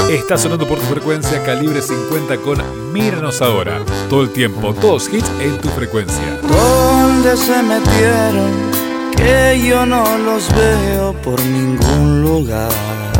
Está sonando por tu frecuencia Calibre 50 con Míranos Ahora. Todo el tiempo, todos hits en tu frecuencia. ¿Dónde se metieron? Que yo no los veo por ningún lugar.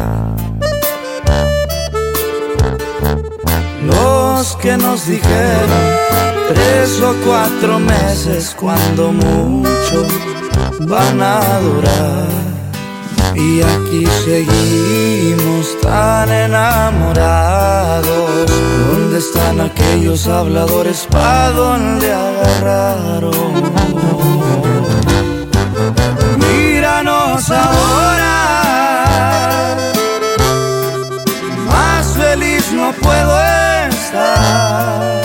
Los que nos dijeron 3 o 4 meses, cuando mucho van a durar. Y aquí seguimos tan enamorados. ¿Dónde están aquellos habladores? ¿Pa' dónde agarraron? Míranos ahora, más feliz no puedo estar,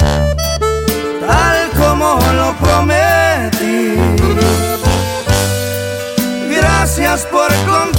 tal como lo prometí. Gracias por contar